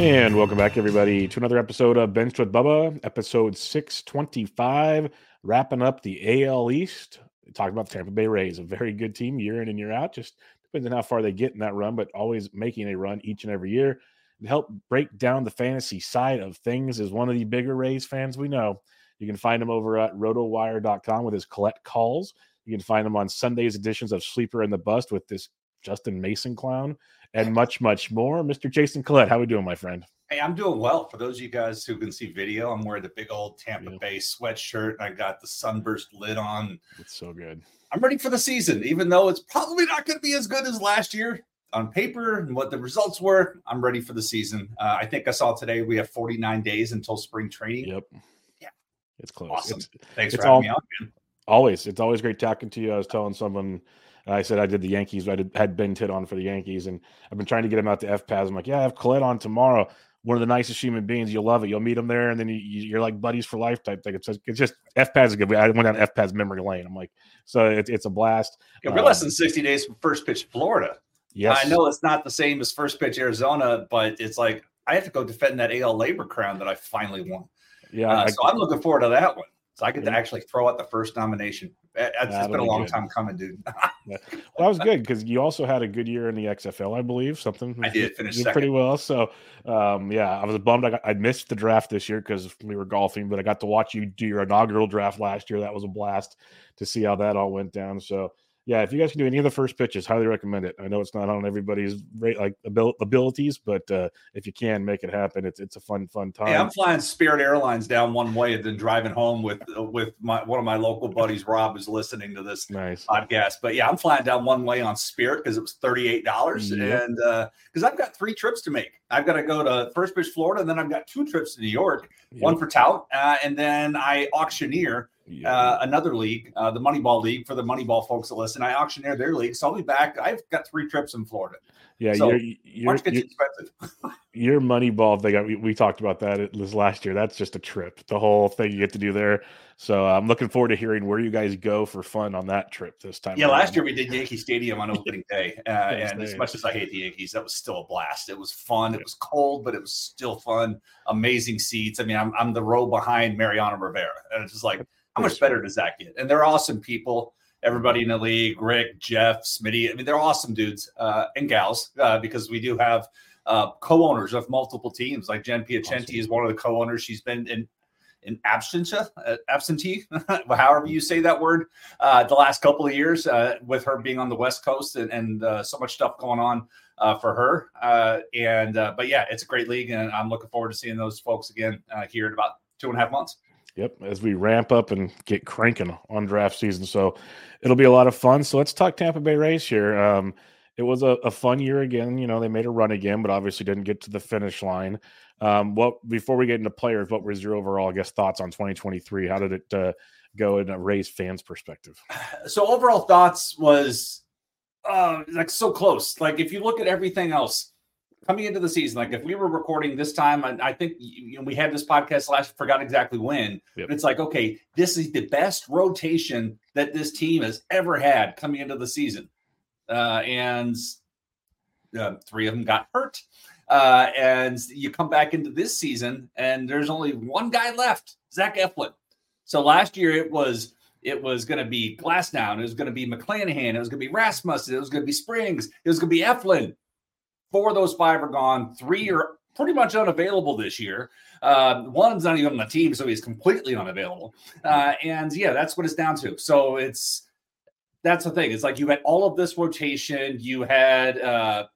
And welcome back, everybody, to another episode of Benched with Bubba, episode 625, wrapping up the AL East. Talking about the Tampa Bay Rays, a very good team year in and year out. Just depends on how far they get in that run, but always making a run each and every year. To help break down the fantasy side of things is one of the bigger Rays fans we know. You can find him over at rotowire.com with his collect calls. You can find him on Sunday's editions of Sleeper and the Bust with this Justin Mason clown, and much, much more. Mr. Jason Collette, how we doing, my friend? Hey, I'm doing well. For those of you guys who can see video, I'm wearing the big old Tampa Bay sweatshirt, and I got the sunburst lid on. It's so good. I'm ready for the season, even though it's probably not going to be as good as last year on paper and what the results were. I'm ready for the season. I think I saw today we have 49 days until spring training. Yep. Yeah. It's close. Awesome. Thanks for having me on, man. Always. It's always great talking to you. I was telling someone, I said I did the Yankees. Had Ben Titt on for the Yankees, and I've been trying to get him out to FPAS. I'm like, yeah, I have Collette on tomorrow. One of the nicest human beings. You'll love it. You'll meet him there, and then you're like buddies for life type thing. It's just FPAS is good. I went down FPAS memory lane. I'm like, so it's a blast. Yeah, we're less than 60 days from first pitch Florida. Yes. I know it's not the same as first pitch Arizona, but it's like I have to go defend that AL labor crown that I finally won. Yeah. So I'm looking forward to that one. So I get to actually throw out the first nomination. It's been a long time coming, dude. Yeah. Well, that was good because you also had a good year in the XFL, I believe. I did finish second. Pretty well. So, I was bummed. I missed the draft this year because we were golfing, but I got to watch you do your inaugural draft last year. That was a blast to see how that all went down. So, yeah, if you guys can do any of the first pitches, highly recommend it. I know it's not on everybody's abilities, but if you can make it happen, it's a fun time. Yeah, I'm flying Spirit Airlines down one way and then driving home with one of my local buddies, Rob, who's listening to this podcast. But yeah, I'm flying down one way on Spirit because it was $38, and because I've got 3 trips to make. I've got to go to First Pitch, Florida, and then I've got 2 trips to New York, one for tout, and then I auctioneer. Another league, the Moneyball League, for the Moneyball folks that listen. I auctioneer their league, so I'll be back. I've got 3 trips in Florida. Yeah, so you're expensive. Your Moneyball thing, we talked about that this last year. That's just a trip. The whole thing you get to do there. So I'm looking forward to hearing where you guys go for fun on that trip this time. Yeah, last year we did Yankee Stadium on opening day, and as much as I hate the Yankees, that was still a blast. It was fun. It was cold, but it was still fun. Amazing seats. I mean, I'm the row behind Mariano Rivera, and it's just like, how much better does that get? And they're awesome people. Everybody in the league, Rick, Jeff, Smitty. I mean, they're awesome dudes and gals because we do have co-owners of multiple teams. Like Jen Piacenti is one of the co-owners. She's been in absentee, however you say that word, the last couple of years with her being on the West Coast and so much stuff going on for her. But yeah, it's a great league, and I'm looking forward to seeing those folks again here in about 2.5 months. Yep, as we ramp up and get cranking on draft season. So it'll be a lot of fun. So let's talk Tampa Bay Rays here. It was a fun year again. You know, they made a run again, but obviously didn't get to the finish line. Before we get into players, what was your overall, thoughts on 2023? How did it go in a Rays fans perspective? So overall thoughts was so close. Like if you look at everything else, coming into the season, like if we were recording this time, I think we had this podcast last, forgot exactly when, but it's like, okay, this is the best rotation that this team has ever had coming into the season. And 3 of them got hurt. And you come back into this season and there's only one guy left, Zach Eflin. So last year it was going to be Glassdown. It was going to be McClanahan. It was going to be Rasmussen. It was going to be Springs. It was going to be Eflin. 4 of those 5 are gone. 3 are pretty much unavailable this year. One's not even on the team, so he's completely unavailable. That's what it's down to. So that's the thing. It's like you had all of this rotation. You had at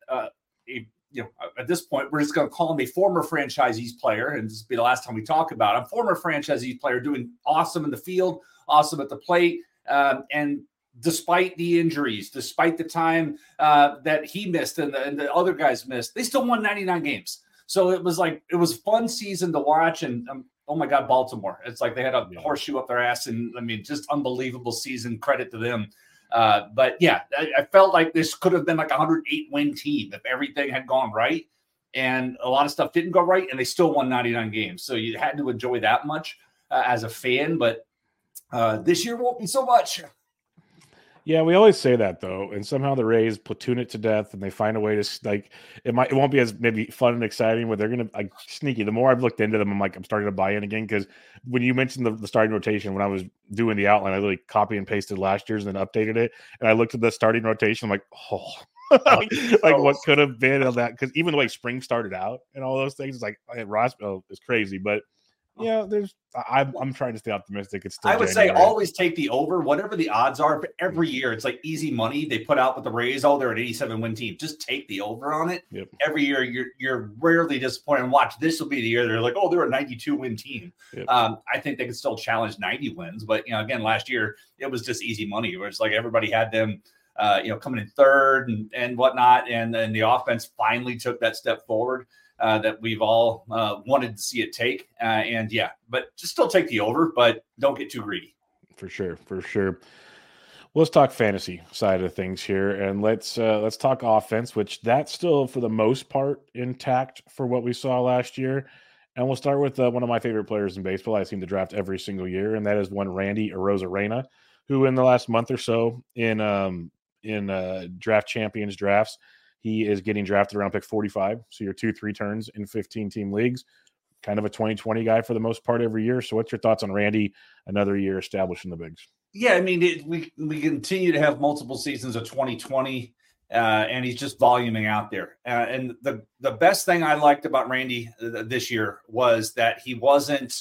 this point, we're just going to call him a former franchisees player, and this will be the last time we talk about him. Former franchisees player doing awesome in the field, awesome at the plate, and despite the injuries, despite the time that he missed and the other guys missed, they still won 99 games. So it was a fun season to watch. And oh my God, Baltimore. It's like they had a horseshoe up their ass. And I mean, just unbelievable season. Credit to them. But yeah, I felt like this could have been like a 108-win team if everything had gone right. And a lot of stuff didn't go right, and they still won 99 games. So you had to enjoy that much as a fan. But this year won't be so much. Yeah, we always say that though, and somehow the Rays platoon it to death, and they find a way to like it won't be as maybe fun and exciting, but they're gonna like sneaky. The more I've looked into them, I'm starting to buy in again because when you mentioned the starting rotation, when I was doing the outline, I literally copy and pasted last year's and then updated it, and I looked at the starting rotation, I'm like, oh. like what could have been of that? Because even the way spring started out and all those things, it's like Roswell is crazy, but yeah, I'm trying to stay optimistic. It's still I would January. say always take the over, whatever the odds are. But every year, it's like easy money. They put out with the Rays, oh, they're an 87 win team. Just take the over on it. Yep. Every year, you're rarely disappointed. And watch, this will be the year they're like, oh, they're a 92 win team. Yep. I think they can still challenge 90 wins, but again, last year it was just easy money. Where it's like everybody had them, coming in third and whatnot, and then the offense finally took that step forward. That we've all wanted to see it take. But just still take the over, but don't get too greedy. For sure. Well, let's talk fantasy side of things here, and let's talk offense, which that's still for the most part intact for what we saw last year. And we'll start with one of my favorite players in baseball. I seem to draft every single year, and that is one Randy Arozarena, who in the last month or so in Draft Champions drafts, he is getting drafted around pick 45. So you're 2-3 turns in 15-team leagues. Kind of a 2020 guy for the most part every year. So what's your thoughts on Randy, another year established in the bigs? Yeah, I mean, we continue to have multiple seasons of 2020, and he's just voluming out there. And the best thing I liked about Randy this year was that he wasn't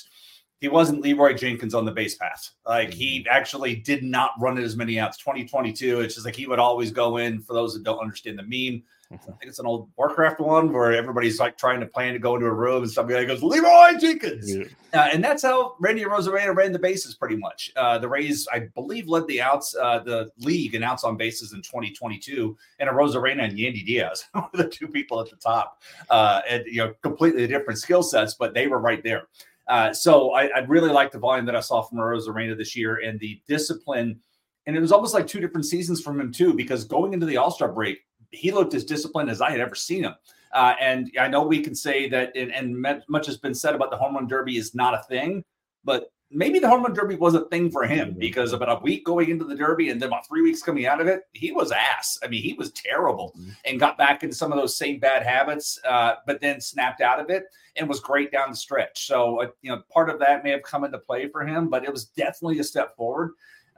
Leroy Jenkins on the base path. Like he actually did not run it as many outs. 2022, it's just like he would always go in. For those that don't understand the meme, I think it's an old Warcraft one where everybody's like trying to plan to go into a room and somebody goes, Leroy Jenkins. Yeah. And that's how Randy Arozarena ran the bases pretty much. The Rays, I believe, led the league in outs on bases in 2022. And Arozarena and Yandy Diaz were the two people at the top. And completely different skill sets, but they were right there. So I really like the volume that I saw from Arozarena this year and the discipline. And it was almost like two different seasons from him too, because going into the All-Star break, he looked as disciplined as I had ever seen him. And I know we can say that, and much has been said about the home run derby is not a thing, but maybe the home run derby was a thing for him because about a week going into the derby and then about 3 weeks coming out of it, he was ass. I mean, he was terrible and got back into some of those same bad habits, but then snapped out of it and was great down the stretch. So, part of that may have come into play for him, but it was definitely a step forward.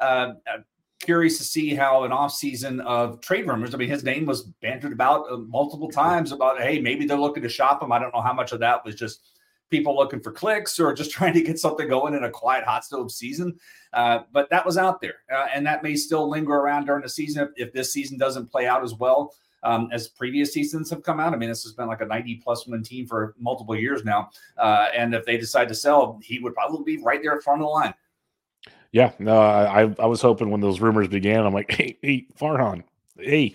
Curious to see how an offseason of trade rumors. I mean, his name was bantered about multiple times about, hey, maybe they're looking to shop him. I don't know how much of that was just people looking for clicks or just trying to get something going in a quiet hot stove season. But that was out there. And that may still linger around during the season if this season doesn't play out as well as previous seasons have come out. I mean, this has been like a 90-plus win team for multiple years now. And if they decide to sell, he would probably be right there at front of the line. Yeah, no, I was hoping when those rumors began, I'm like, hey, Farhan. We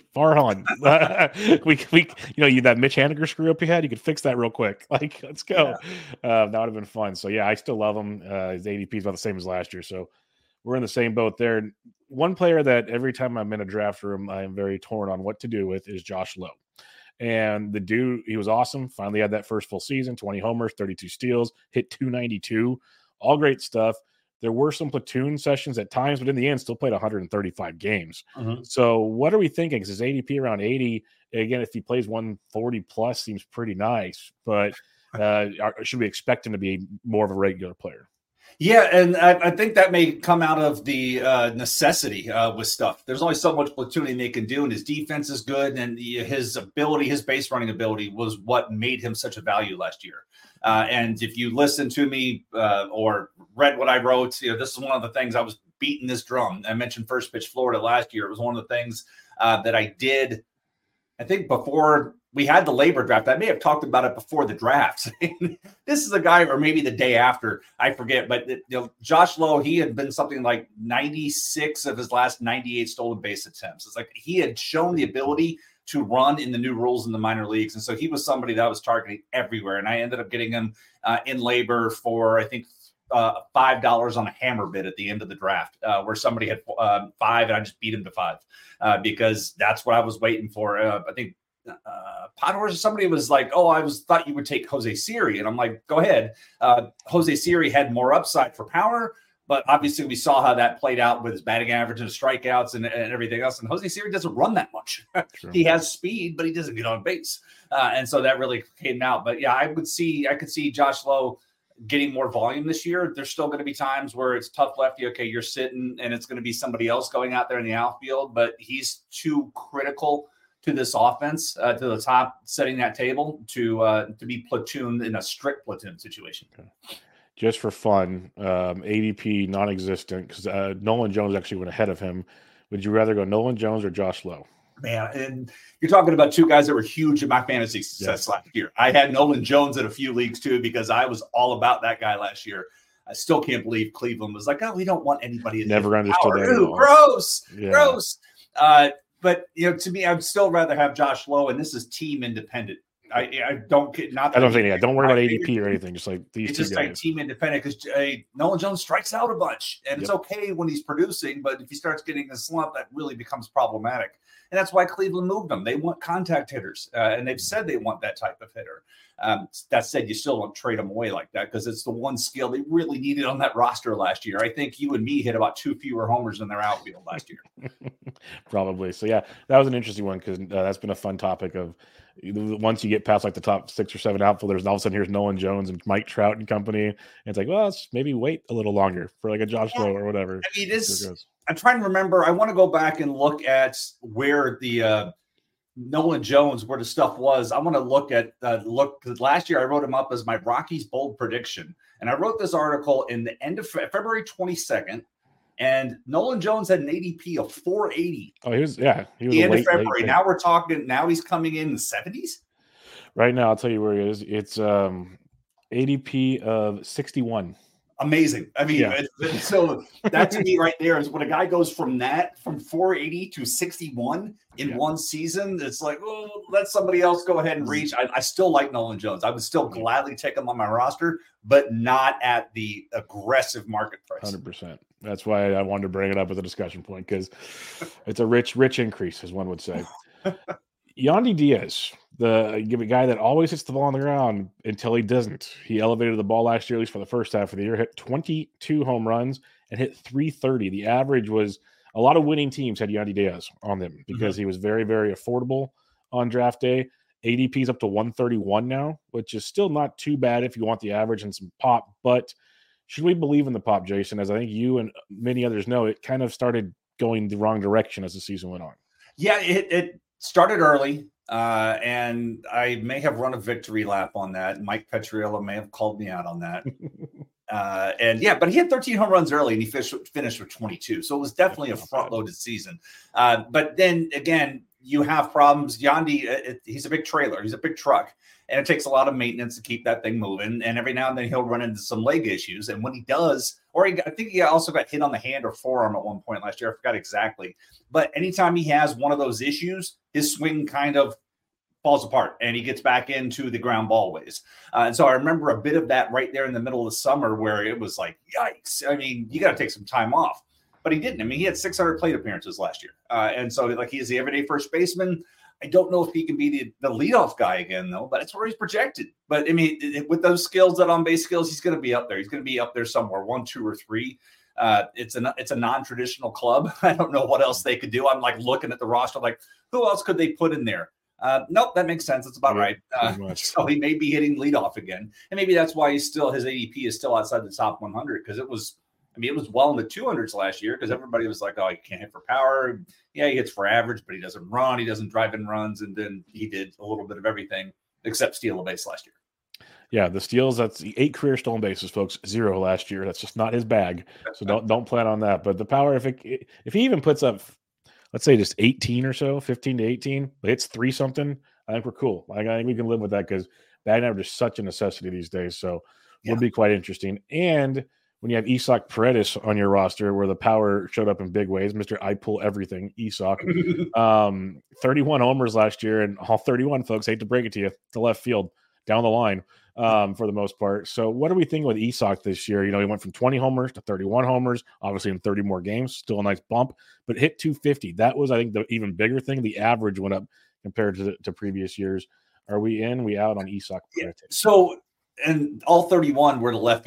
that Mitch Haniger screw up you had, you could fix that real quick. Like, let's go. Yeah. That would have been fun. So yeah, I still love him. His ADP is about the same as last year. So we're in the same boat there. One player that every time I'm in a draft room, I am very torn on what to do with is Josh Lowe. And the dude, he was awesome. Finally had that first full season, 20 homers, 32 steals, hit 292, all great stuff. There were some platoon sessions at times, but in the end, still played 135 games. Mm-hmm. So what are we thinking? Because his ADP around 80, again, if he plays 140 plus, seems pretty nice. But should we expect him to be more of a regular player? Yeah, and I think that may come out of the necessity with stuff. There's only so much platooning they can do, and his defense is good, and his base running ability was what made him such a value last year. And if you listen to me or read what I wrote, this is one of the things I was beating this drum. I mentioned First Pitch Florida last year. It was one of the things that I did, I think, before we had the labor draft. I may have talked about it before the draft. This is a guy, or maybe the day after, I forget. But Josh Lowe, he had been something like 96 of his last 98 stolen base attempts. It's like he had shown the ability to run in the new rules in the minor leagues. And so he was somebody that I was targeting everywhere. And I ended up getting him in labor for, I think, $5 on a hammer bid at the end of the draft, where somebody had 5 and I just beat him to 5 because that's what I was waiting for. I think Podhorse or somebody was like, thought you would take Jose Siri. And I'm like, go ahead. Jose Siri had more upside for power, But obviously, we saw how that played out with his batting average and his strikeouts and everything else. And Jose Siri doesn't run that much. He has speed, but he doesn't get on base. And so that really came out. But yeah, I could see Josh Lowe getting more volume this year. There's still going to be times where it's tough lefty. Okay, you're sitting, and it's going to be somebody else going out there in the outfield. But he's too critical to this offense, to the top, setting that table to be platooned in a strict platoon situation. Okay. Just for fun, ADP non-existent because Nolan Jones actually went ahead of him. Would you rather go Nolan Jones or Josh Lowe? Man, and you're talking about two guys that were huge in my fantasy success last year. I had Nolan Jones in a few leagues too because I was all about that guy last year. I still can't believe Cleveland was like, oh, we don't want anybody. Never understood that. Ooh, gross. But to me, I'd still rather have Josh Lowe, and this is team independent. I don't get not. I don't think. Don't worry about ADP or anything. Just like these. It's just guys. like team independent because Nolan Jones strikes out a bunch, and it's okay when he's producing, but if he starts getting a slump, that really becomes problematic. And that's why Cleveland moved them. They want contact hitters, and they've said they want that type of hitter. That said, you still don't trade them away like that because it's the one skill they really needed on that roster last year. I think you and me hit about 2 fewer homers in their outfield last year. Probably. So, yeah, that was an interesting one because that's been a fun topic of once you get past like the top 6 or 7 outfielders, and all of a sudden here's Nolan Jones and Mike Trout and company. And it's like, well, let's maybe wait a little longer for like a Josh Lowe or whatever. I mean, I'm trying to remember. I want to go back and look at where the Nolan Jones, where the stuff was. I want to look at because last year I wrote him up as my Rockies bold prediction, and I wrote this article in the end of February 22nd. And Nolan Jones had an ADP of 480. Oh, he was the end of February. Now we're talking. Now he's coming in the 70s. Right now, I'll tell you where he is. It's ADP of 61. Amazing. I mean, so that to me right there is when a guy goes from 480 to 61 in one season. It's like, oh, let somebody else go ahead and reach. I still like Nolan Jones. I would still gladly take him on my roster, but not at the aggressive market price. 100%. That's why I wanted to bring it up as a discussion point because it's a rich increase, as one would say. Yandy Diaz, the guy that always hits the ball on the ground until he doesn't. He elevated the ball last year, at least for the first half of the year, hit 22 home runs and hit 330. The average was a lot of winning teams had Yandy Diaz on them because he was very, very affordable on draft day. ADP is up to 131 now, which is still not too bad if you want the average and some pop. But should we believe in the pop, Jason? As I think you and many others know, it kind of started going the wrong direction as the season went on. Yeah, it started early, and I may have run a victory lap on that. Mike Petriello may have called me out on that. But he had 13 home runs early, and he finished with 22. So it was definitely a front-loaded season. But then, again, you have problems. Yandy, he's a big trailer. He's a big truck. And it takes a lot of maintenance to keep that thing moving. And every now and then he'll run into some leg issues. And when he does, I think he also got hit on the hand or forearm at one point last year. I forgot exactly. But anytime he has one of those issues, his swing kind of falls apart and he gets back into the ground ball ways. And so I remember a bit of that right there in the middle of the summer where it was like, yikes. I mean, you got to take some time off. But he didn't. I mean, he had 600 plate appearances last year. And so like he's the everyday first baseman. I don't know if he can be the leadoff guy again, though, but it's where he's projected. But, I mean, with those skills, that on-base skills, he's going to be up there. He's going to be up there somewhere, 1, 2, or 3. It's a non-traditional club. I don't know what else they could do. I'm, like, looking at the roster, like, who else could they put in there? Nope, that makes sense. That's about right. So he may be hitting leadoff again. And maybe that's why his ADP is still outside the top 100 because it was well in the 200s last year because everybody was like, oh, he can't hit for power. Yeah, he hits for average, but he doesn't run. He doesn't drive in runs. And then he did a little bit of everything except steal a base last year. Yeah, the steals, that's 8 career stolen bases, folks. 0 last year. That's just not his bag. So don't plan on that. But the power, if he even puts up, let's say just 18 or so, 15 to 18, but it's 3-something, I think we're cool. I think we can live with that because batting average is such a necessity these days. So it would be quite interesting. And when you have Isak Paredes on your roster where the power showed up in big ways, Mr. I pull everything, Isak. 31 homers last year, and all 31, folks, hate to break it to you, to left field, down the line for the most part. So what are we thinking with Isak this year? You know, he went from 20 homers to 31 homers, obviously in 30 more games, still a nice bump, but hit 250. That was, I think, the even bigger thing. The average went up compared to previous years. Are we in, we out on Isak Paredes? So, and all 31 were to left field, but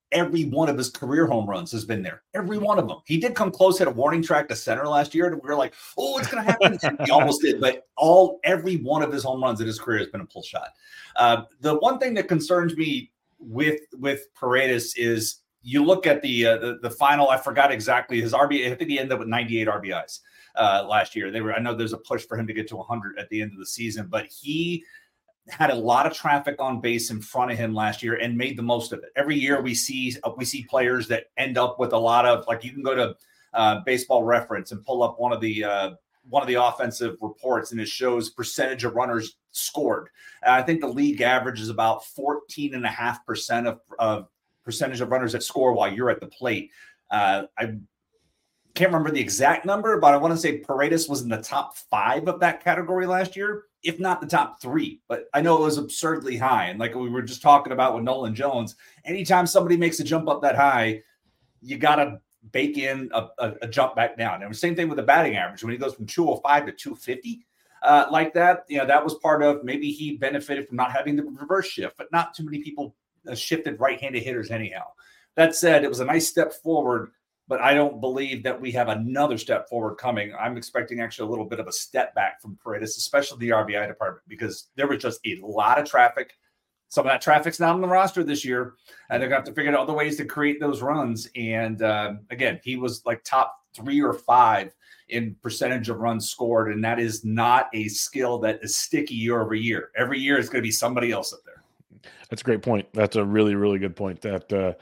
every one of his career home runs has been there. Every one of them. He did come close, hit a warning track to center last year, and we were like, oh, it's going to happen. And he almost did, but every one of his home runs in his career has been a pull shot. The one thing that concerns me with Paredes is you look at the final. I forgot exactly his RBI. I think he ended up with 98 RBIs last year. I know there's a push for him to get to 100 at the end of the season, but he had a lot of traffic on base in front of him last year and made the most of it. Every year we see players that end up with a lot of, like, you can go to Baseball Reference and pull up one of the offensive reports, and it shows percentage of runners scored. I think the league average is about 14.5% of percentage of runners that score while you're at the plate. I can't remember the exact number, but I want to say Paredes was in the top 5 of that category last year, if not the top 3. But I know it was absurdly high. And like we were just talking about with Nolan Jones, anytime somebody makes a jump up that high, you got to bake in a jump back down. And the same thing with the batting average. When he goes from 205 to 250 like that, that was part of, maybe he benefited from not having the reverse shift, but not too many people shifted right-handed hitters anyhow. That said, it was a nice step forward, but I don't believe that we have another step forward coming. I'm expecting actually a little bit of a step back from Paredes, especially the RBI department, because there was just a lot of traffic. Some of that traffic's not on the roster this year, and they're going to have to figure out other ways to create those runs. And again, he was like top 3 or 5 in percentage of runs scored, and that is not a skill that is sticky year over year. Every year is going to be somebody else up there. That's a great point. That's a really, really good point, that the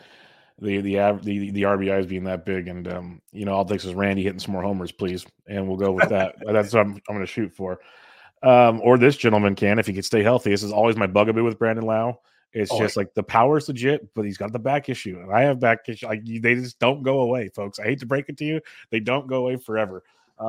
RBIs being that big, and all it takes is Randy hitting some more homers, please, and we'll go with that. That's what I'm going to shoot for. Or this gentleman can, if he could stay healthy. This is always my bugaboo with Brandon Lowe. It's just like the power's legit, but he's got the back issue, and I have back issue. They just don't go away, folks. I hate to break it to you, they don't go away forever.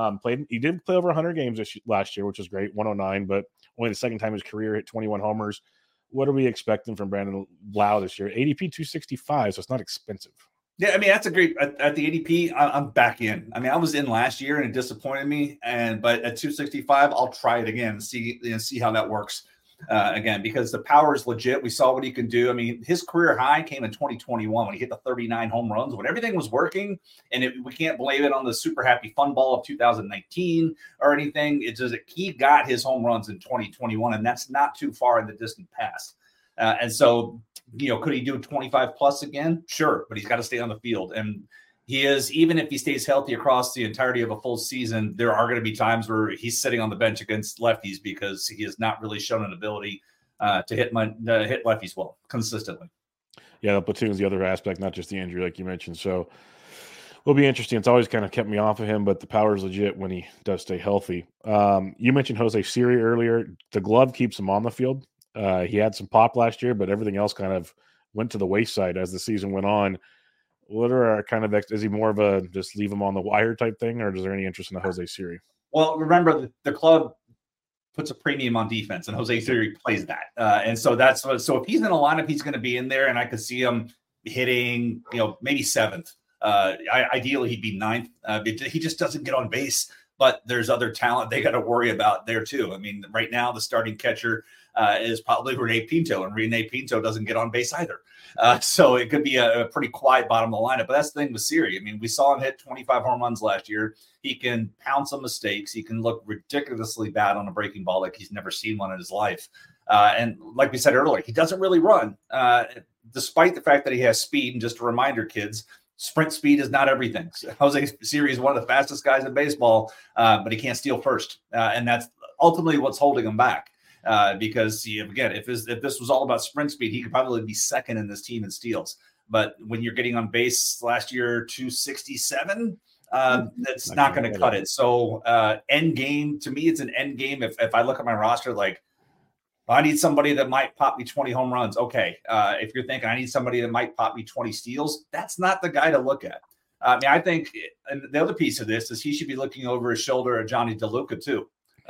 He did play over 100 games last year, which is great, 109, but only the second time in his career, hit 21 homers. What are we expecting from Brandon Lowe this year? ADP 265, so it's not expensive. Yeah, I mean, that's a great at the ADP. I'm back in. I mean, I was in last year and it disappointed me. But at 265, I'll try it again and see how that works again, because the power is legit. We saw what he can do. I mean, his career high came in 2021 when he hit the 39 home runs, when everything was working. And we can't blame it on the super happy fun ball of 2019 or anything. It's just that he got his home runs in 2021, and that's not too far in the distant past. And so, could he do 25 plus again? Sure, but he's got to stay on the field. And he is, even if he stays healthy across the entirety of a full season, there are going to be times where he's sitting on the bench against lefties because he has not really shown an ability to hit lefties well consistently. Yeah, the platoon's the other aspect, not just the injury, like you mentioned. So will be interesting. It's always kind of kept me off of him, but the power is legit when he does stay healthy. You mentioned Jose Siri earlier. The glove keeps him on the field. He had some pop last year, but everything else kind of went to the wayside as the season went on. What are our kind of is he more of a just leave him on the wire type thing, or is there any interest in the Jose Siri? Well, remember the club puts a premium on defense, and Jose Siri plays that, and so that's what. So if he's in a lineup, he's going to be in there, and I could see him hitting, maybe 7th. Ideally, he'd be 9th. He just doesn't get on base, but there's other talent they got to worry about there too. I mean, right now the starting catcher is probably Rene Pinto, and Rene Pinto doesn't get on base either. So it could be a pretty quiet bottom of the lineup. But that's the thing with Siri. I mean, we saw him hit 25 home runs last year. He can pounce on mistakes. He can look ridiculously bad on a breaking ball like he's never seen one in his life. And like we said earlier, he doesn't really run, despite the fact that he has speed. And just a reminder, kids, sprint speed is not everything. Jose Siri is one of the fastest guys in baseball, but he can't steal first. And that's ultimately what's holding him back. Because again, if this was all about sprint speed, he could probably be second in this team in steals. But when you're getting on base last year, 267, that's not going to cut it. So end game, to me, it's an end game. If I look at my roster, like, I need somebody that might pop me 20 home runs. Okay. If you're thinking I need somebody that might pop me 20 steals, that's not the guy to look at. I mean, I think, and the other piece of this is he should be looking over his shoulder at Johnny DeLuca too.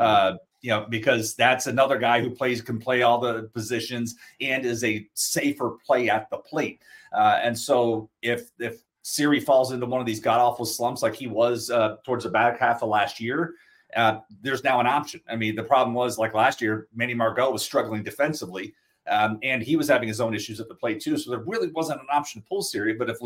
Because that's another guy who can play all the positions and is a safer play at the plate. And so if Siri falls into one of these god-awful slumps like he was towards the back half of last year, there's now an option. I mean, the problem was, like last year, Manny Margot was struggling defensively. And he was having his own issues at the plate too. So there really wasn't an option to pull Siri. But if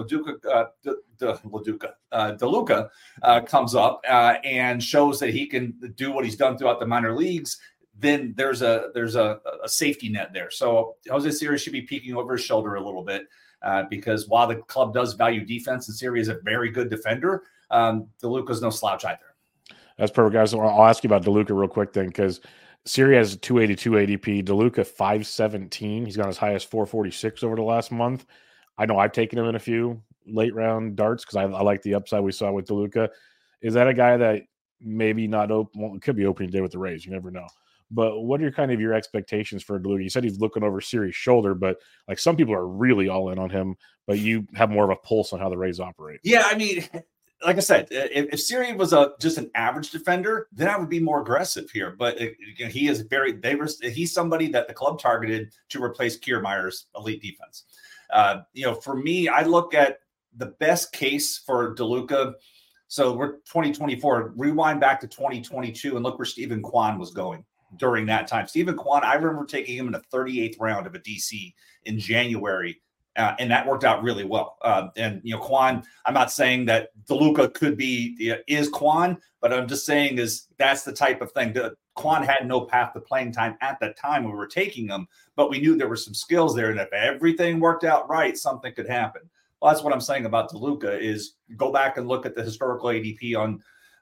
DeLuca comes up and shows that he can do what he's done throughout the minor leagues, then there's a safety net there. So Jose Siri should be peeking over his shoulder a little bit because while the club does value defense and Siri is a very good defender, DeLuca's no slouch either. That's perfect, guys. I'll ask you about DeLuca real quick then, because Siri has 282 ADP, DeLuca 517. He's gone as high as 446 over the last month. I know I've taken him in a few late round darts because I like the upside we saw with DeLuca. Is that a guy that maybe not open? Well, it could be opening day with the Rays. You never know. But what are kind of your expectations for DeLuca? You said he's looking over Siri's shoulder, but like some people are really all in on him, but you have more of a pulse on how the Rays operate. Yeah, I mean, like I said, if Siri was just an average defender, then I would be more aggressive here. But he is he's somebody that the club targeted to replace Kiermaier's elite defense. For me, I look at the best case for DeLuca. So we're 2024. Rewind back to 2022 and look where Stephen Kwan was going during that time. Stephen Kwan, I remember taking him in the 38th round of a DC in January. And that worked out really well. Kwan, I'm not saying that DeLuca is Kwan, but I'm just saying that's the type of thing. Kwan had no path to playing time at that time when we were taking him, but we knew there were some skills there. And if everything worked out right, something could happen. Well, that's what I'm saying about DeLuca is go back and look at the historical ADP on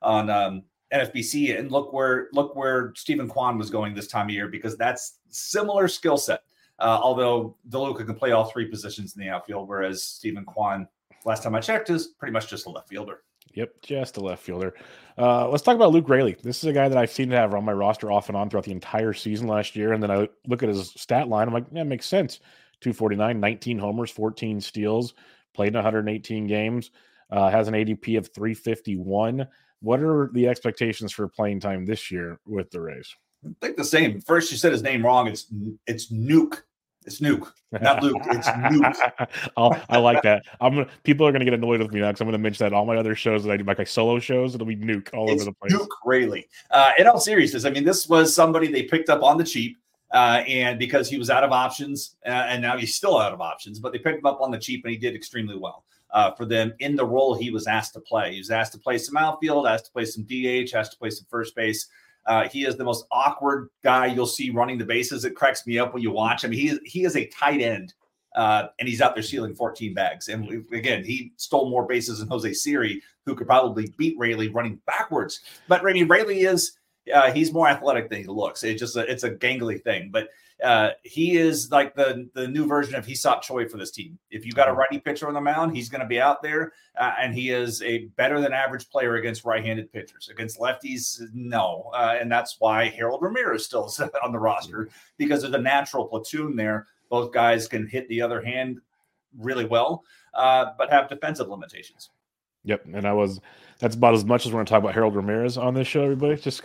NFBC and look where Stephen Kwan was going this time of year, because that's similar skill set. Although DeLuca can play all three positions in the outfield, whereas Stephen Kwan, last time I checked, is pretty much just a left fielder. Yep, just a left fielder. Let's talk about Luke Raley. This is a guy that I've seen to have on my roster off and on throughout the entire season last year. And then I look at his stat line. I'm like, yeah, it makes sense. 249, 19 homers, 14 steals, played in 118 games, has an ADP of 351. What are the expectations for playing time this year with the Rays? I think the same. First, you said his name wrong. It's Nuke. It's Nuke, not Luke. It's Nuke. I like that. People are gonna get annoyed with me now because I'm gonna mention that all my other shows that I do, like my solo shows, it'll be Nuke all over the place. Nuke Raley. In all seriousness, I mean, this was somebody they picked up on the cheap, and because he was out of options, and now he's still out of options, but they picked him up on the cheap, and he did extremely well for them in the role he was asked to play. He was asked to play some outfield, asked to play some DH, asked to play some first base. He is the most awkward guy you'll see running the bases. It cracks me up when you watch him. He is a tight end, and he's out there stealing 14 bags. And again, he stole more bases than Jose Siri, who could probably beat Raley running backwards. But I mean, Raley he's more athletic than he looks. It's a gangly thing. But he is like the new version of Hee-Seop Choi for this team. If you got a righty pitcher on the mound, he's going to be out there, and he is a better than average player against right-handed pitchers. Against lefties, no. And that's why Harold Ramirez still is on the roster, because there's a natural platoon there. Both guys can hit the other hand really well, but have defensive limitations. Yep, and that's about as much as we're going to talk about Harold Ramirez on this show, everybody. Just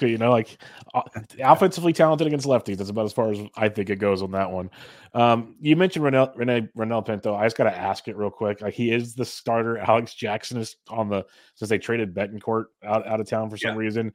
offensively talented against lefties. That's about as far as I think it goes on that one. You mentioned Ronel Pinto. I just got to ask it real quick. Like, he is the starter. Alex Jackson is since they traded Betancourt out of town for some reason.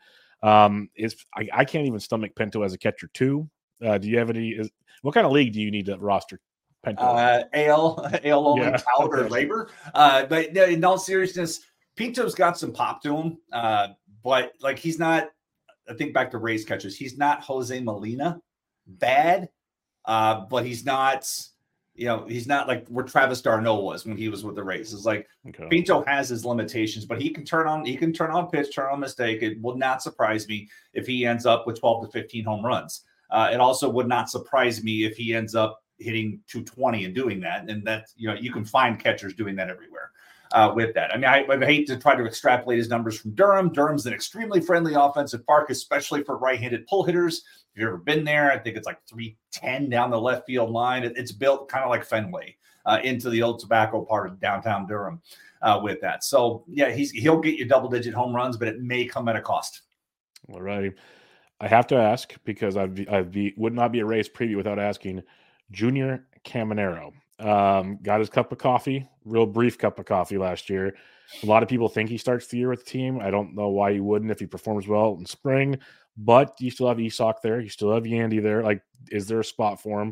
I can't even stomach Pinto as a catcher too. Do you have any? What kind of league do you need to roster Pinto? AL only or labor. But in all seriousness, Pinto's got some pop to him, but like he's not. I think back to Rays catchers. He's not Jose Molina bad, but he's not. He's not like where Travis d'Arnaud was when he was with the Rays. It's like Pinto has his limitations, but he can turn on pitch, turn on mistake. It will not surprise me if he ends up with 12 to 15 home runs. It also would not surprise me if he ends up hitting 220 and doing that. And that, you can find catchers doing that everywhere with that. I mean, I hate to try to extrapolate his numbers from Durham. Durham's an extremely friendly offensive park, especially for right-handed pull hitters. If you've ever been there, I think it's like 310 down the left field line. It's built kind of like Fenway into the old tobacco part of downtown Durham with that. So, yeah, he'll get you double-digit home runs, but it may come at a cost. All righty. I have to ask, because I would not be a Rays preview without asking, Junior Caminero got his cup of coffee, real brief cup of coffee last year. A lot of people think he starts the year with the team. I don't know why he wouldn't if he performs well in spring, but you still have Isak there. You still have Yandy there. Like, is there a spot for him?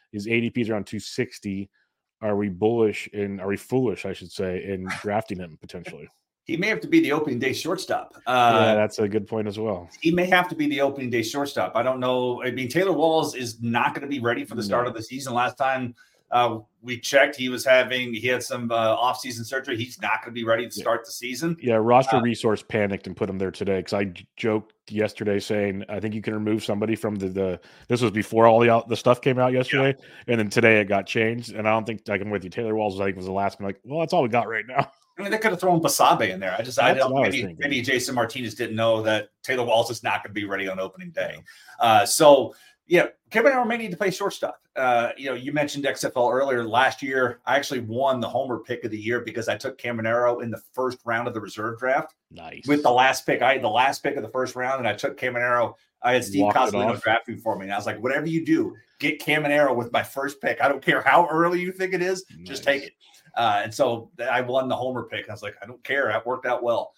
His ADP is around 260. Are we foolish, I should say, in drafting him potentially? He may have to be the opening day shortstop. Yeah, that's a good point as well. He may have to be the opening day shortstop. I don't know. I mean, Taylor Walls is not going to be ready for the start of the season. Last time we checked, he had some off-season surgery. He's not going to be ready to start the season. Yeah, Roster Resource panicked and put him there today because I joked yesterday saying I think you can remove somebody from the this was before all the stuff came out yesterday, and then today it got changed. And I don't think I'm with you. Taylor Walls, I think, was the last one. Like, well, that's all we got right now. I mean, they could have thrown Basabe in there. Maybe Jason Martinez didn't know that Taylor Walls is not going to be ready on opening day. Cameron Errol may need to play shortstop. You mentioned XFL earlier. Last year, I actually won the homer pick of the year because I took Cameron Errol in the first round of the reserve draft. Nice. With the last pick. I had the last pick of the first round, and I took Cameron Errol. I had Steve Costello drafting for me. And I was like, whatever you do, get Cameron Errol with my first pick. I don't care how early you think it is. Nice. Just take it. And so I won the homer pick. I was like, I don't care. That worked out well.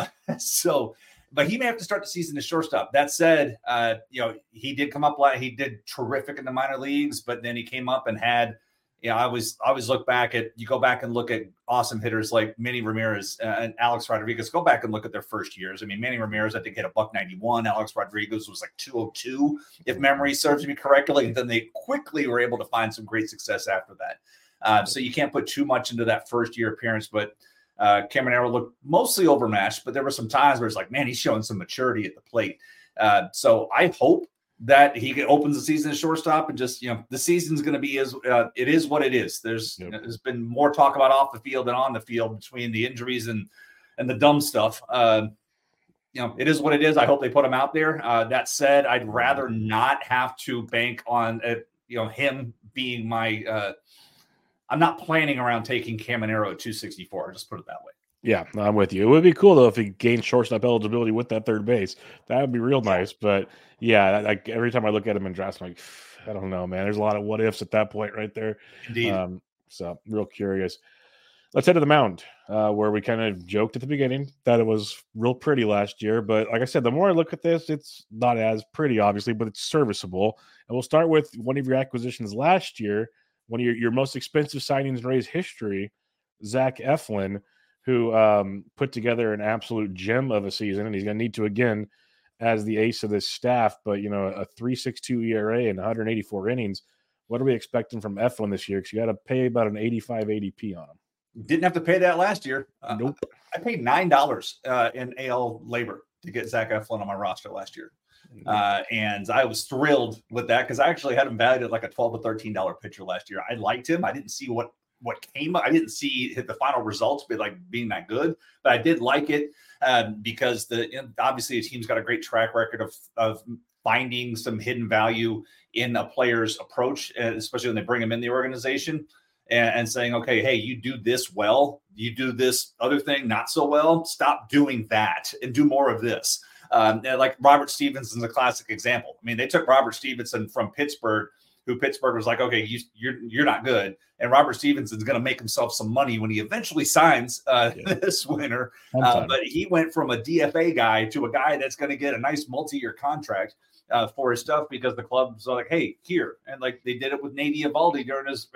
But he may have to start the season as shortstop. That said, he did come up. He did terrific in the minor leagues, but then he came up and had, I always look back at, you go back and look at awesome hitters like Manny Ramirez and Alex Rodriguez. Go back and look at their first years. I mean, Manny Ramirez, I think, hit a $191. Alex Rodriguez was like 202, if memory serves me correctly. And then they quickly were able to find some great success after that. So you can't put too much into that first year appearance, but Cameron Errol looked mostly overmatched, but there were some times where it's like, man, he's showing some maturity at the plate. So I hope that he opens the season as shortstop and just, the season's going to be it is what it is. There's been more talk about off the field than on the field between the injuries and the dumb stuff. It is what it is. I hope they put him out there. That said, I'd rather not have to bank on him being my I'm not planning around taking Cameron Errol at 264. Just put it that way. Yeah, I'm with you. It would be cool, though, if he gained shortstop eligibility with that third base. That would be real nice. But, yeah, like every time I look at him in drafts, I'm like, I don't know, man. There's a lot of what-ifs at that point right there. Indeed. So, real curious. Let's head to the mound, where we kind of joked at the beginning that it was real pretty last year. But, like I said, the more I look at this, it's not as pretty, obviously, but it's serviceable. And we'll start with one of your acquisitions last year, one of your most expensive signings in Rays history, Zach Eflin, who put together an absolute gem of a season, and he's going to need to again as the ace of this staff. But, a 3.62 ERA and 184 innings. What are we expecting from Eflin this year? Because you got to pay about an 85 ADP on him. Didn't have to pay that last year. Nope. I paid $9 in AL labor to get Zach Eflin on my roster last year. And I was thrilled with that because I actually had him valued at like a $12 to $13 pitcher last year. I liked him. I didn't see what came up. I didn't see the final results being that good, but I did like it because obviously the team's got a great track record of finding some hidden value in a player's approach, especially when they bring him in the organization and saying, okay, hey, you do this well, you do this other thing not so well, stop doing that and do more of this. Like Robert Stevenson's a classic example. I mean, they took Robert Stevenson from Pittsburgh, who Pittsburgh was like, okay, you're not good. And Robert Stevenson's going to make himself some money when he eventually signs this winter. But he went from a DFA guy to a guy that's going to get a nice multi-year contract for his stuff because the club's like, hey, here. And like they did it with Nate Eovaldi during his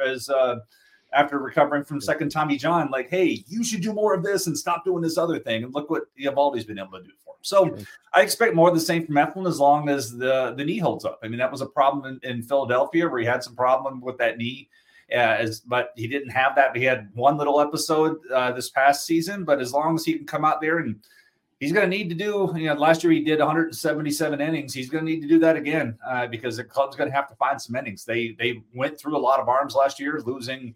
after recovering from second Tommy John, like, hey, you should do more of this and stop doing this other thing. And look what Eovaldi's been able to do for him. So I expect more of the same from Eflin as long as the knee holds up. I mean, that was a problem in Philadelphia where he had some problem with that knee. But he didn't have that. He had one little episode this past season, but as long as he can come out there and he's going to need to do, last year he did 177 innings. He's going to need to do that again because the club's going to have to find some innings. They went through a lot of arms last year, losing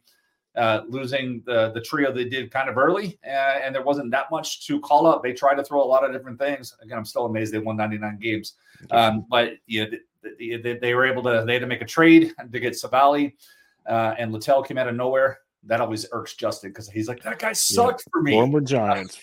the trio they did kind of early, and there wasn't that much to call up. They tried to throw a lot of different things. Again, I'm still amazed they won 99 games. But they were able to, they had to make a trade to get Savali, and Littell came out of nowhere. That always irks Justin because he's like, that guy sucked for me. Former Giants.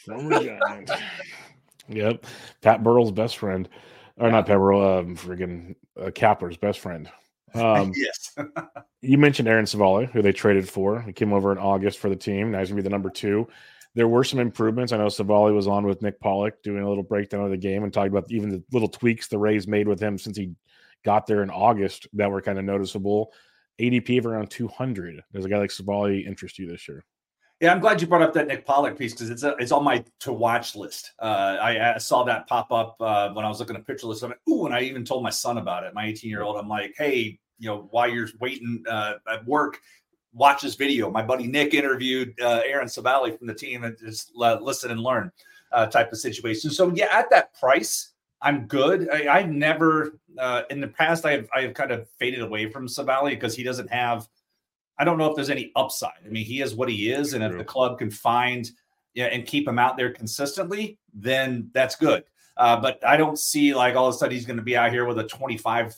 Yep. Pat Burrell's best friend. Or not Pat Burrell, Kapler's best friend. Yes. You mentioned Aaron Savali, who they traded for. He came over in August for the team. Now he's going to be the number 2. There were some improvements. I know Savali was on with Nick Pollock doing a little breakdown of the game and talking about even the little tweaks the Rays made with him since he got there in August that were kind of noticeable. ADP of around 200. Does a guy like Savali interest you this year? Yeah, I'm glad you brought up that Nick Pollack piece because it's on my to watch list. I saw that pop up when I was looking at picture list. I'm like, ooh, and I even told my son about it. My 18-year-old. I'm like, hey, while you're waiting at work, watch this video. My buddy Nick interviewed Aaron Savali from the team and just listen and learn type of situation. So yeah, at that price, I'm good. I've never in the past I've kind of faded away from Savali because he doesn't have. I don't know if there's any upside. I mean, he is what he is, and if the club can find and keep him out there consistently, then that's good. But I don't see like all of a sudden he's going to be out here with a 26%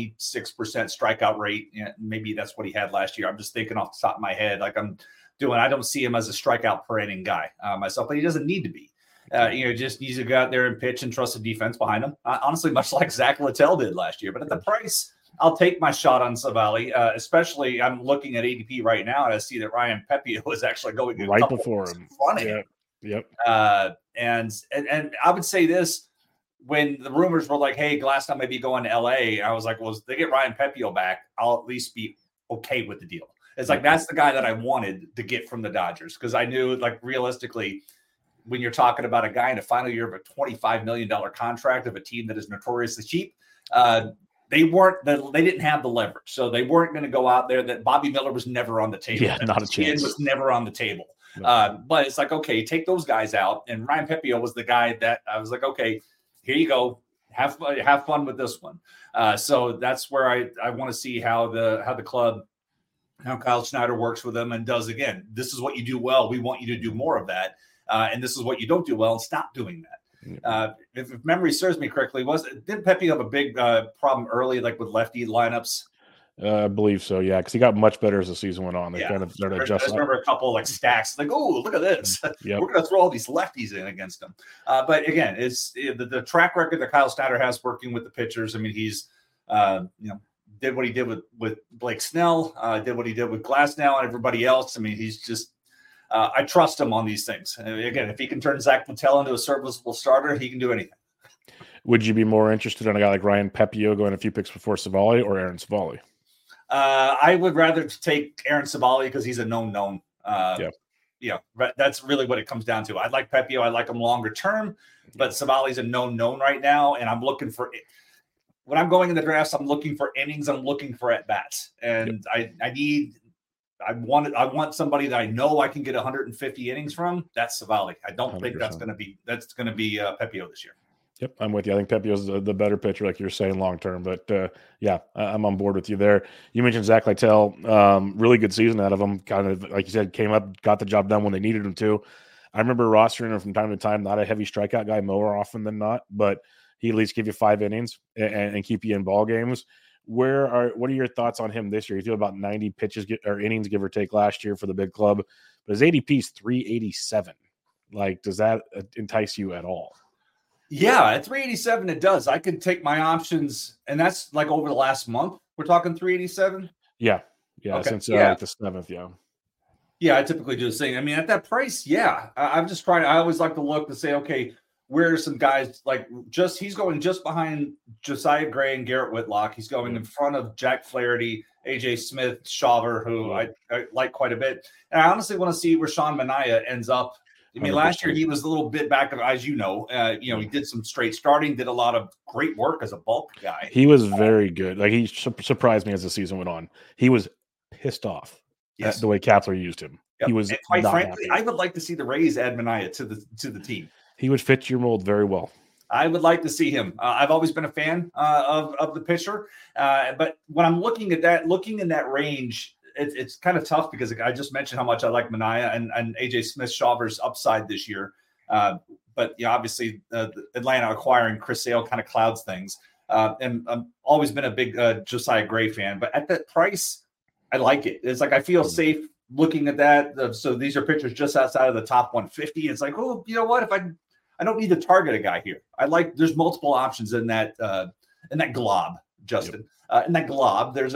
strikeout rate. Maybe that's what he had last year. I'm just thinking off the top of my head, like I don't see him as a strikeout per inning guy myself, but he doesn't need to be. Just needs to go out there and pitch and trust the defense behind him. Honestly, much like Zach Littell did last year. But at the price, I'll take my shot on Savali, especially I'm looking at ADP right now, and I see that Ryan Pepiot is actually going right before him. Yep. And I would say this, when the rumors were like, hey, Glasnow may be going to LA, I was like, well, if they get Ryan Pepiot back, I'll at least be okay with the deal. It's like, that's the guy that I wanted to get from the Dodgers because I knew, like, realistically, when you're talking about a guy in the final year of a $25 million contract of a team that is notoriously cheap, they didn't have the leverage. So they weren't going to go out there. That Bobby Miller was never on the table. Yeah, not a chance. Was never on the table. No. But it's like, okay, take those guys out. And Ryan Pepiot was the guy that I was like, okay, here you go. Have fun with this one. So that's where I want to see how the club, how Kyle Schneider works with them and does again. This is what you do well. We want you to do more of that. And this is what you don't do well, and stop doing that. If memory serves me correctly, didn't Pepe have a big problem early, like with lefty lineups? I believe so, yeah, because he got much better as the season went on. They kind of started adjusting. I remember a couple like stacks, like, oh, look at this. We're going to throw all these lefties in against them. But again, it's the track record that Kyle Schneider has working with the pitchers. I mean, he's did what he did with Blake Snell, did what he did with Glasnow and everybody else. I mean, he's just. I trust him on these things. And again, if he can turn Zach Littell into a serviceable starter, he can do anything. Would you be more interested in a guy like Ryan Pepiot going a few picks before Savali or Aaron Savali? I would rather take Aaron Savali because he's a known. That's really what it comes down to. I like Pepiot. I like him longer term, but Savali's a known right now, and I'm looking for it. When I'm going in the drafts, I'm looking for innings. I'm looking for at-bats, and I want somebody that I know I can get 150 innings from. That's Savali. I don't 100%. Think that's going to be Pepiot this year. Yep, I'm with you. I think Pepiot's the better pitcher, like you're saying, long term. But I'm on board with you there. You mentioned Zach Littell, really good season out of him. Kind of like you said, came up, got the job done when they needed him to. I remember rostering him from time to time. Not a heavy strikeout guy, more often than not, but he at least give you 5 innings and keep you in ball games. What are your thoughts on him this year? You feel about 90 pitches or innings, give or take, last year for the big club, but his ADP is 387. Like, does that entice you at all? Yeah, at 387, it does. I could take my options, and that's like over the last month. We're talking 387. Yeah, okay. Since like the 7th. Yeah, I typically do the same. I mean, at that price, I'm just trying. I always like to look to say, okay, where are some guys like he's going just behind Josiah Gray and Garrett Whitlock. He's going in front of Jack Flaherty, AJ Smith, Shawver, who I like quite a bit. And I honestly want to see where Sean Manaea ends up. I mean, 100%. Last year he was a little bit back, as you know. He did some straight starting, did a lot of great work as a bulk guy. He was very good. Like, he surprised me as the season went on. He was pissed off at the way Kapler used him. Yep. He was, and quite frankly, happy. I would like to see the Rays add Manaea to the team. He would fit your mold very well. I would like to see him. I've always been a fan of the pitcher, but when I'm looking in that range, it's kind of tough because I just mentioned how much I like Manaea and AJ Smith Shawver's upside this year. But obviously Atlanta acquiring Chris Sale kind of clouds things. And I've always been a big Josiah Gray fan, but at that price, I like it. It's like I feel safe looking at that. So these are pitchers just outside of the top 150. It's like, oh, you know what? If I don't need to target a guy here. There's multiple options in that glob, Justin. Yep. In that glob, there's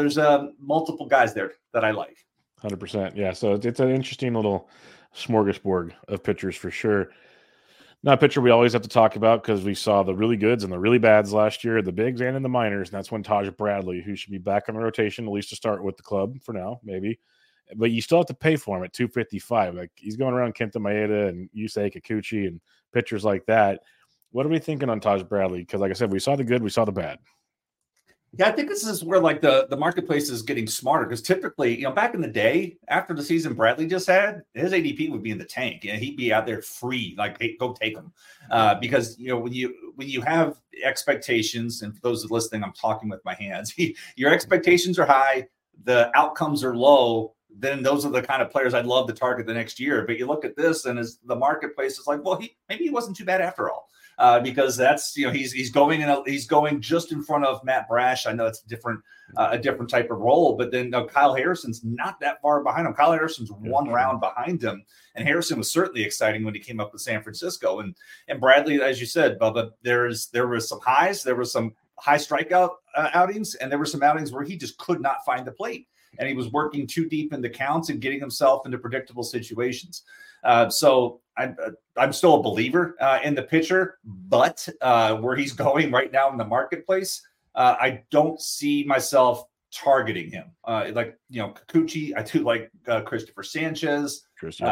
multiple guys there that I like. 100%. Yeah. So it's an interesting little smorgasbord of pitchers for sure. Not a pitcher we always have to talk about because we saw the really goods and the really bads last year, the bigs and in the minors, and that's when Taj Bradley, who should be back on the rotation, at least to start with the club for now, maybe. But you still have to pay for him at $255. Like he's going around Kenta Maeda and Yusei Kikuchi and pitchers like that. What are we thinking on Taj Bradley? Because like I said, we saw the good, we saw the bad. Yeah, I think this is where like the marketplace is getting smarter because typically, back in the day, after the season Bradley just had, his ADP would be in the tank and he'd be out there free, like, hey, go take him. Because when you have expectations, and for those listening, I'm talking with my hands. Your expectations are high, the outcomes are low. Then those are the kind of players I'd love to target the next year. But you look at this, and as the marketplace is like, well, maybe he wasn't too bad after all. Because that's he's going just in front of Matt Brash. I know it's a different type of role, but then Kyle Harrison's not that far behind him. Kyle Harrison's one round behind him, and Harrison was certainly exciting when he came up with San Francisco. And Bradley, as you said, Bubba, there was some highs, there was some high strikeout outings, and there were some outings where he just could not find the plate, and he was working too deep in the counts and getting himself into predictable situations. So I'm still a believer in the pitcher, but where he's going right now in the marketplace, I don't see myself targeting him. Kikuchi, I do like Christopher Sanchez.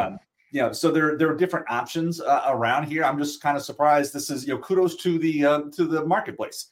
So there are different options around here. I'm just kind of surprised. This is kudos to the marketplace.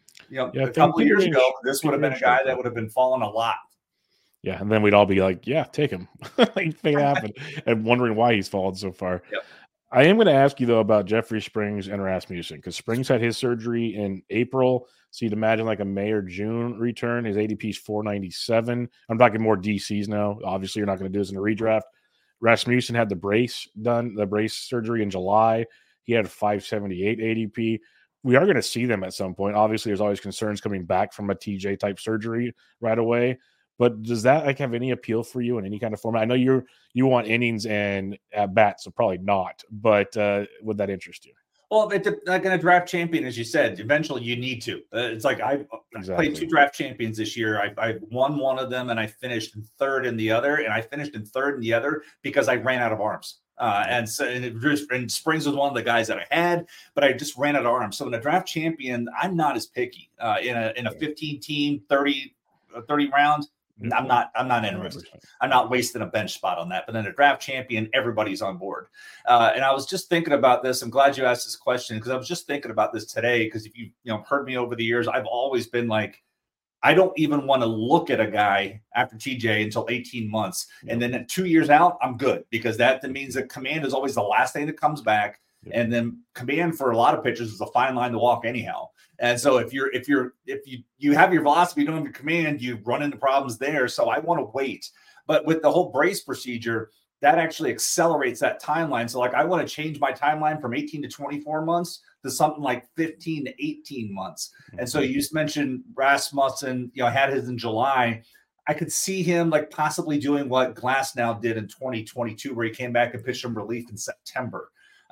A couple of years ago, this would have been a guy that would have been falling a lot. Yeah, and then we'd all be like, yeah, take him. Like, thing happened, and wondering why he's fallen so far. Yep. I am going to ask you, though, about Jeffrey Springs and Rasmussen, because Springs had his surgery in April, so you'd imagine like a May or June return. His ADP is 497. I'm talking more DCs now. Obviously, you're not going to do this in a redraft. Rasmussen had the brace surgery in July. He had 578 ADP. We are going to see them at some point. Obviously, there's always concerns coming back from a TJ-type surgery right away. But does that have any appeal for you in any kind of format? I know you want innings and at bats, so probably not. But would that interest you? Well, it's like in a draft champion, as you said, eventually you need to. It's like I played 2 draft champions this year. I won one of them, and I finished in third in the other. And I finished in third in the other because I ran out of arms. And Springs was one of the guys that I had, but I just ran out of arms. So in a draft champion, I'm not as picky. In a 15-team, 30 round. I'm not interested. I'm not wasting a bench spot on that. But then a draft champion, everybody's on board. And I was just thinking about this. I'm glad you asked this question because I was just thinking about this today. Because if you heard me over the years, I've always been like, I don't even want to look at a guy after TJ until 18 months. And then at 2 years out, I'm good because that means that command is always the last thing that comes back. And then command for a lot of pitchers is a fine line to walk anyhow. And so if you have your velocity, you don't have your command, you run into problems there. So I want to wait. But with the whole brace procedure, that actually accelerates that timeline. So like I want to change my timeline from 18 to 24 months to something like 15 to 18 months. And so you just mentioned Rasmussen, had his in July. I could see him like possibly doing what Glasnow did in 2022, where he came back and pitched him relief in September.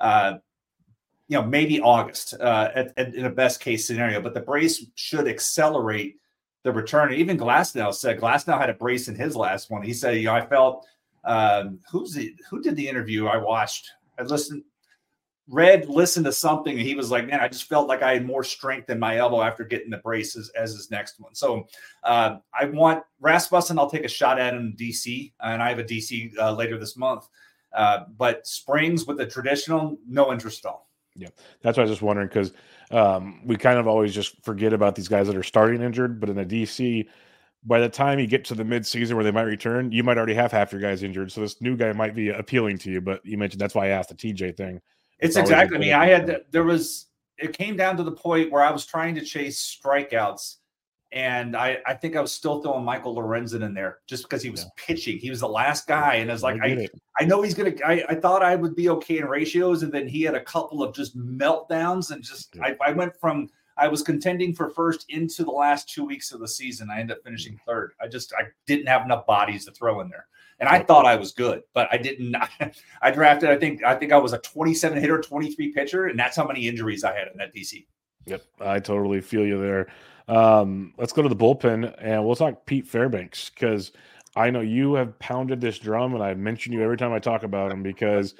Maybe August in a best case scenario, but the brace should accelerate the return. And even Glasnow had a brace in his last one. He said, I felt who did the interview I watched? I listened to something, and he was like, man, I just felt like I had more strength in my elbow after getting the braces as his next one. So I want Rasmussen. I'll take a shot at him in DC, and I have a DC later this month. But Springs with the traditional, no interest at all. Yeah, that's what I was just wondering because we kind of always just forget about these guys that are starting injured. But in a DC, by the time you get to the mid-season where they might return, you might already have half your guys injured. So this new guy might be appealing to you. But you mentioned that's why I asked the TJ thing. It's exactly. It came down to the point where I was trying to chase strikeouts. And I think I was still throwing Michael Lorenzen in there just because he was pitching. He was the last guy. And I was like, I know he's going to – I thought I would be okay in ratios. And then he had a couple of just meltdowns. And I went from – I was contending for first into the last 2 weeks of the season. I ended up finishing third. I didn't have enough bodies to throw in there. And I thought I was good, but I didn't. I drafted – I think I was a 27 hitter, 23 pitcher. And that's how many injuries I had in that DC. Yep, I totally feel you there. Let's go to the bullpen and we'll talk Pete Fairbanks because I know you have pounded this drum and I mention you every time I talk about him because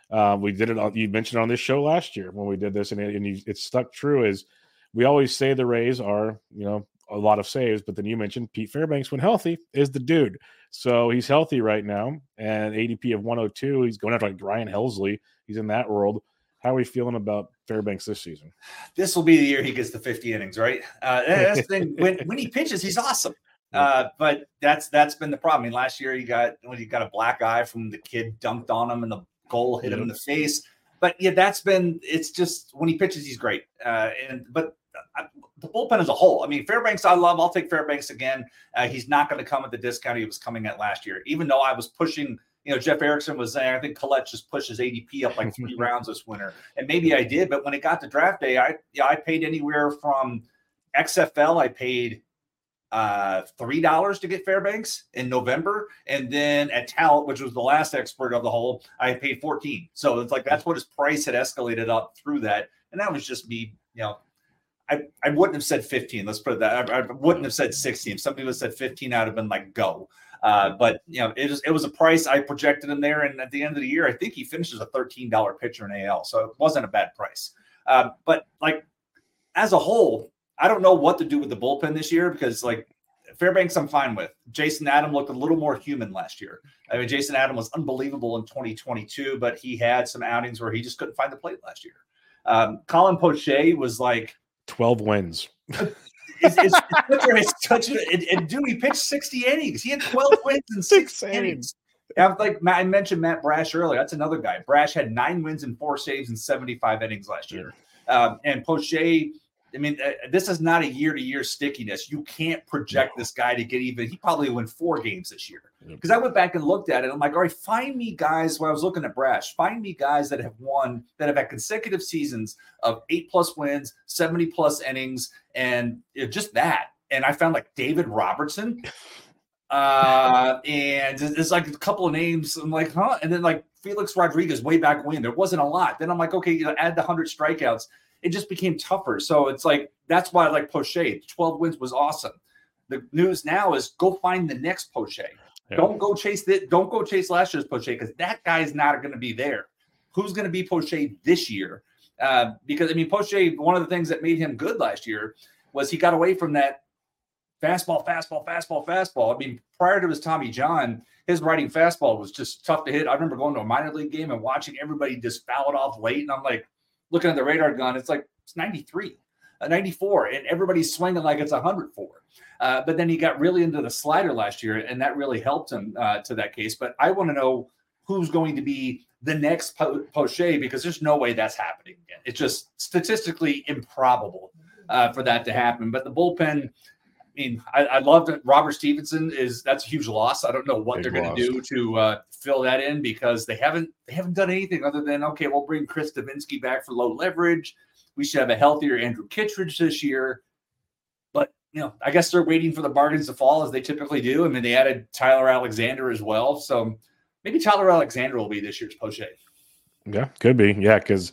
We did it. You mentioned on this show last year when we did this, and it stuck true. Is we always say the Rays are, a lot of saves, but then you mentioned Pete Fairbanks, when healthy, is the dude. So he's healthy right now, and ADP of 102. He's going after like Ryan Helsley. He's in that world. How are we feeling about Fairbanks this season? This will be the year he gets the 50 innings, right? That's the thing. When he pitches, he's awesome. But that's been the problem. I mean, last year he got a black eye from the kid dunked on him and the goal hit him in the face. But yeah, it's just when he pitches, he's great. But the bullpen as a whole, I mean, Fairbanks, I'll take Fairbanks again. He's not going to come at the discount he was coming at last year, even though I was pushing. Jeff Erickson was saying, I think Collette just pushed his ADP up like 3 rounds this winter. And maybe I did, but when it got to draft day, I paid anywhere from XFL, I paid $3 to get Fairbanks in November. And then at Talent, which was the last expert of the whole, I paid $14. So it's like, that's what his price had escalated up through that. And that was just me, I wouldn't have said 15. Let's put it that. I wouldn't have said 16. If somebody would have said 15, I'd have been like, go. But it was a price I projected him there, and at the end of the year, I think he finishes a $13 pitcher in AL, so it wasn't a bad price. But like as a whole, I don't know what to do with the bullpen this year because like Fairbanks, I'm fine with. Jason Adam looked a little more human last year. I mean, Jason Adam was unbelievable in 2022, but he had some outings where he just couldn't find the plate last year. Colin Poche was like 12 wins. His pitcher, and dude, he pitched 60 innings. He had 12 wins in 6 innings. Like I mentioned Matt Brash earlier. That's another guy. Brash had 9 wins and 4 saves in 75 innings last year. And Poche, I mean, this is not a year-to-year stickiness. You can't project this guy to get even. He probably win 4 games this year. Because I went back and looked at it. I'm like, all right, find me guys. When I was looking at Brash, find me guys that have won, that have had consecutive seasons of 8+ wins, 70+ innings, and just that. And I found like David Robertson. And there's like a couple of names. I'm like, huh? And then like Felix Rodriguez way back when. There wasn't a lot. Then I'm like, okay, add the 100 strikeouts. It just became tougher. So it's like, that's why I like Poche. 12 wins was awesome. The news now is go find the next Poche. Yeah. Don't go chase last year's Poche because that guy's not going to be there. Who's going to be Poche this year? Because I mean, Poche, one of the things that made him good last year was he got away from that fastball. I mean, prior to his Tommy John, his riding fastball was just tough to hit. I remember going to a minor league game and watching everybody just foul it off late. And I'm like, looking at the radar gun, it's like it's 93, 94, and everybody's swinging like it's 104. But then he got really into the slider last year, and that really helped him to that case. But I want to know who's going to be the next Poche because there's no way that's happening again. It's just statistically improbable for that to happen. But the bullpen, I mean, I loved it. Robert Stevenson that's a huge loss. I don't know what they're going to do to fill that in because they haven't done anything other than, okay, we'll bring Chris Davinsky back for low leverage. We should have a healthier Andrew Kittredge this year. But, I guess they're waiting for the bargains to fall as they typically do. I mean, they added Tyler Alexander as well. So maybe Tyler Alexander will be this year's Poche. Yeah, could be. Yeah, because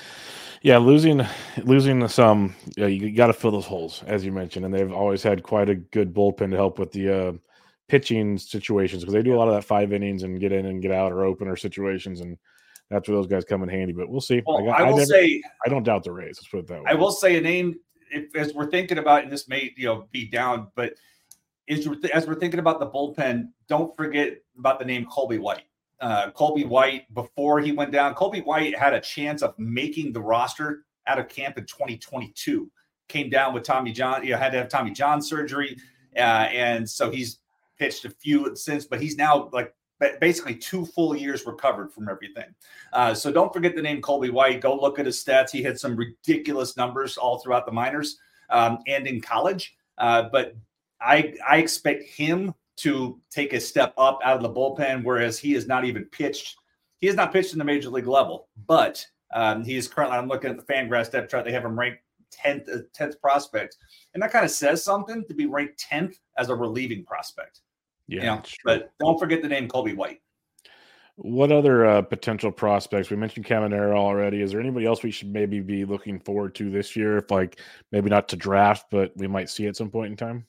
losing some, you got to fill those holes, as you mentioned. And they've always had quite a good bullpen to help with the pitching situations because they do a lot of that 5 innings and get in and get out or opener situations, and that's where those guys come in handy. But we'll see. Well, I don't doubt the Rays. Let's put it that way. I will say a name as we're thinking about, and this may be down, but as we're thinking about the bullpen, don't forget about the name Colby White. Colby White, before he went down, Colby White had a chance of making the roster out of camp in 2022. Came down with Tommy John. Had to have Tommy John surgery, and so he's pitched a few since, but he's now like basically 2 full years recovered from everything. So don't forget the name Colby White. Go look at his stats. He had some ridiculous numbers all throughout the minors and in college. But I expect him to take a step up out of the bullpen, whereas he has not even pitched. He has not pitched in the major league level, but he is currently, I'm looking at the Fangraphs depth chart. They have him ranked 10th prospect. And that kind of says something to be ranked 10th as a relieving prospect. Yeah, but don't forget the name Colby White. What other potential prospects? We mentioned Caminero already. Is there anybody else we should maybe be looking forward to this year? If maybe not to draft, but we might see at some point in time.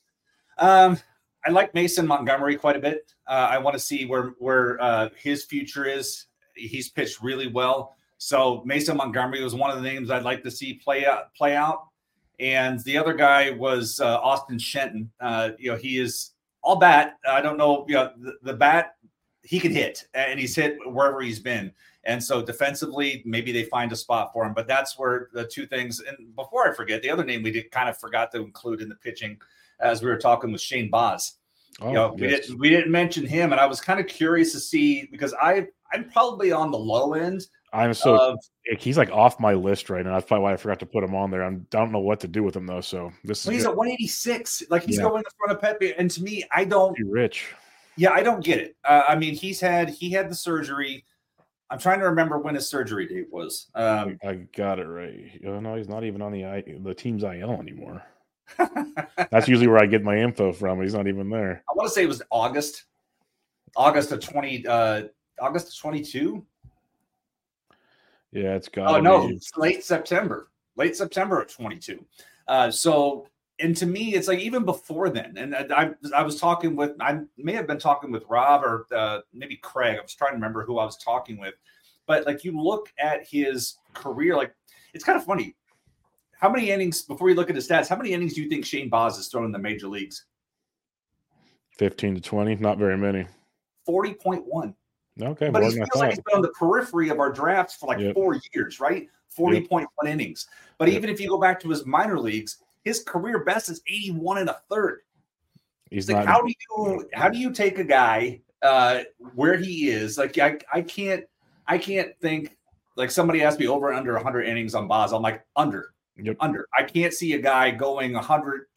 I like Mason Montgomery quite a bit. I want to see where his future is. He's pitched really well. So Mason Montgomery was one of the names I'd like to see play out. And the other guy was Austin Shenton. He is all bat. I don't know, the bat, he can hit, and he's hit wherever he's been. And so defensively, maybe they find a spot for him. But that's where the two things. And before I forget, the other name we kind of forgot to include in the pitching, as we were talking with Shane Baz. Yes. We didn't mention him, and I was kind of curious to see, because I'm probably on the low end. He's like off my list right now. That's probably why I forgot to put him on there. I don't know what to do with him though. So he's at 186. Like he's going in front of Pepe, and to me, I don't. Too rich. Yeah, I don't get it. I mean, he had the surgery. I'm trying to remember when his surgery date was. I got it right. No, he's not even on the team's IL anymore. That's usually where I get my info from. He's not even there. I want to say it was August of 22. Yeah, it's got. Oh no, it's late September of 22. And to me, it's like even before then. And I was talking with, I may have been talking with Rob or maybe Craig. I was trying to remember who I was talking with. But like you look at his career, like it's kind of funny. How many innings, before you look at his stats, how many innings do you think Shane Baz has thrown in the major leagues? 15 to 20, not very many. 40.1. Okay, but he feels like he's been on the periphery of our drafts for like 4 years, right? 40.1 innings. But even if you go back to his minor leagues, his career best is 81 1/3. He's like, how do you take a guy where he is? Like, I can't think, like somebody asked me over and under 100 innings on Baz. I'm like, under. I can't see a guy going 100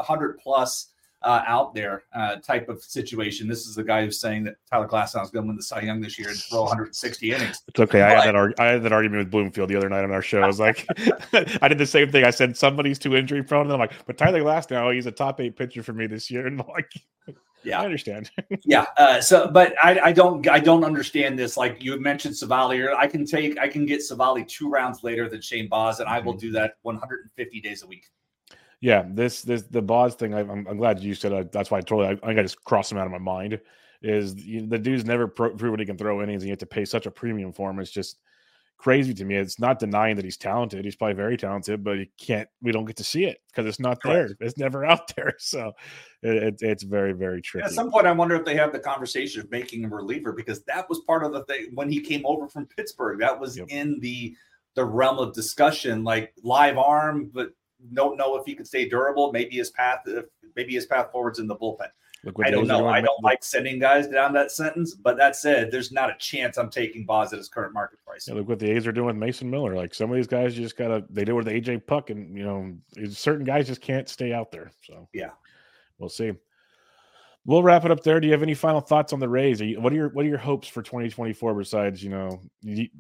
plus out there type of situation. This is the guy who's saying that Tyler Glasnow is going to win the Cy Young this year and throw 160 innings. It's okay. I had that argument with Bloomfield the other night on our show. I was like, I did the same thing. I said somebody's too injury prone, and I'm like, but Tyler Glasnow, he's a top 8 pitcher for me this year, and I'm like, yeah, I understand. Yeah. But I don't understand this. Like you mentioned Savali, I can get Savali 2 rounds later than Shane Baz, and I will do that 150 days a week. Yeah, the Baz thing. I'm glad you said. That's why I think I just crossed him out of my mind. Is the dude's never proven he can throw innings, and you have to pay such a premium for him. It's just crazy to me. It's not denying that he's talented. He's probably very talented, but we don't get to see it because it's not there. It's never out there. So it's very, very tricky. At some point, I wonder if they have the conversation of making him a reliever, because that was part of the thing when he came over from Pittsburgh. That was in the realm of discussion, like live arm, but don't know if he could stay durable. Maybe his path forward's in the bullpen. I don't know. I don't like sending guys down that sentence, but that said, there's not a chance I'm taking Baz at his current market price. Yeah, look what the A's are doing with Mason Miller. Like some of these guys, you just they do with AJ Puck, and certain guys just can't stay out there. So yeah, we'll see. We'll wrap it up there. Do you have any final thoughts on the Rays? What are your hopes for 2024 besides the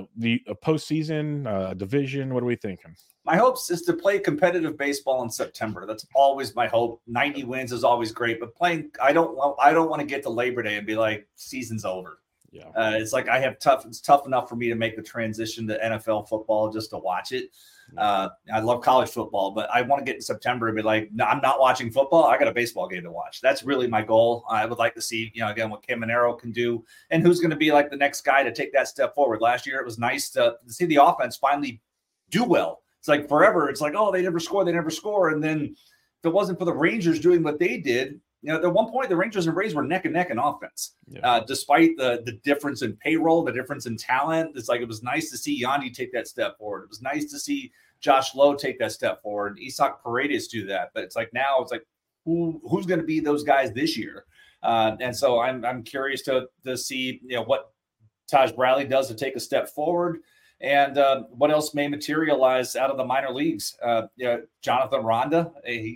postseason, division? What are we thinking? My hopes is to play competitive baseball in September. That's always my hope. 90 wins is always great, but I don't want to get to Labor Day and be like, season's over. Yeah, it's like it's tough enough for me to make the transition to NFL football just to watch it. I love college football, but I want to get in September and be like, no, I'm not watching football. I got a baseball game to watch. That's really my goal. I would like to see, again, what Caminero can do and who's going to be like the next guy to take that step forward. Last year, it was nice to see the offense finally do well. It's like forever. It's like, oh, they never score. And then if it wasn't for the Rangers doing what they did, at one point, the Rangers and Rays were neck and neck in offense, despite the difference in payroll, the difference in talent. It's like it was nice to see Yandy take that step forward. It was nice to see Josh Lowe take that step forward, Isaac Paredes do that. But it's like now it's like who's going to be those guys this year? And so I'm curious to see what Taj Bradley does to take a step forward. And what else may materialize out of the minor leagues? Jonathan Ronda,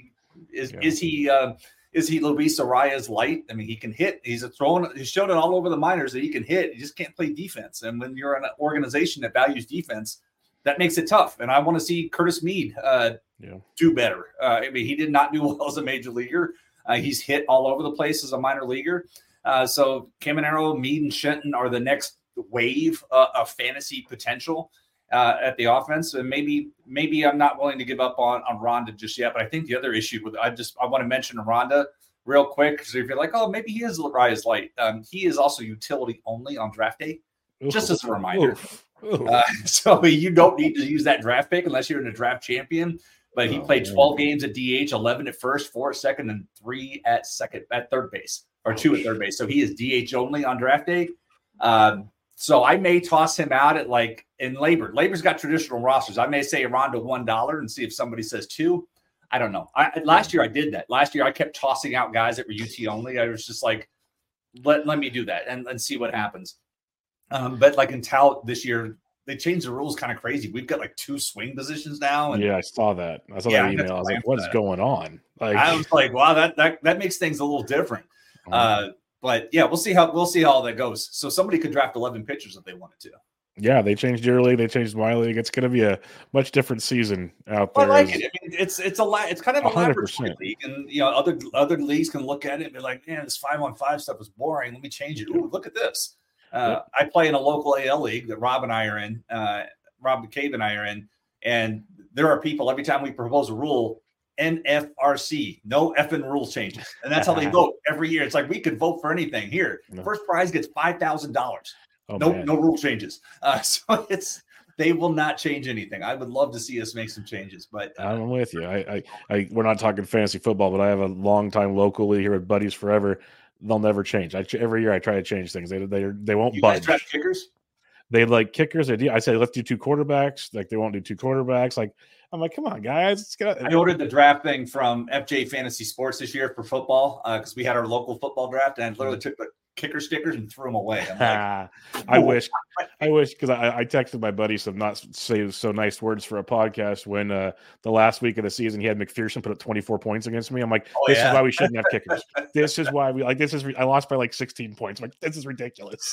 is he Luis Arias light? I mean, he can hit. He's shown it all over the minors that he can hit. He just can't play defense. And when you're in an organization that values defense, that makes it tough. And I want to see Curtis Mead do better. I mean, he did not do well as a major leaguer. He's hit all over the place as a minor leaguer. So Caminero, Mead, and Shenton are the next wave of fantasy potential at the offense. And maybe I'm not willing to give up on Ronda just yet, but I think the other issue with I want to mention Ronda real quick, because if you're like, oh, maybe he is Arias light, he is also utility only on draft day. just as a reminder. Oof. Oof. So you don't need to use that draft pick unless you're in a draft champion. But he played 12 games at DH, 11 at first, 4 at second, and 3 at third base, or 2 at third base. So he is DH only on draft day. So I may toss him out at in Labor. Labor's got traditional rosters. I may say around to $1 and see if somebody says 2. I don't know. Last year I did that. Last year I kept tossing out guys that were UT only. I was just like, let me do that and see what happens. But in Tout this year, they changed the rules kind of crazy. We've got 2 swing positions now. And I saw that. I saw that email. I was like, what is going on? I was like, wow, that makes things a little different. But yeah, we'll see how all that goes. So somebody could draft 11 pitchers if they wanted to. Yeah, they changed your league. They changed my league. It's going to be a much different season out there. I like it. I mean, it's kind of a 100%. laboratory league, and other leagues can look at it and be like, man, this 5-on-5 stuff is boring. Let me change it. Ooh, look at this. I play in a local AL league that Rob and I are in. Rob McCabe and I are in, and there are people every time we propose a rule. NFRC, no effing rule changes, and that's how they vote every year. It's like we could vote for anything here. First prize gets $5,000. No rule changes. So they will not change anything. I would love to see us make some changes, but I'm with you. We're not talking fantasy football, but I have a long time locally here at Buddies Forever. They'll never change. Every year I try to change things. They won't you budge. Guys draft kickers? They like kickers. I say let's do 2 quarterbacks. They won't do 2 quarterbacks. I'm like, come on, guys. I ordered the draft thing from FJ Fantasy Sports this year for football because we had our local football draft, and I literally took the kicker stickers and threw them away. I'm like, I wish because I texted my buddy some not say so nice words for a podcast when the last week of the season he had McPherson put up 24 points against me. I'm like, this is why we shouldn't have kickers. This is why I lost by 16 points. I'm like, this is ridiculous.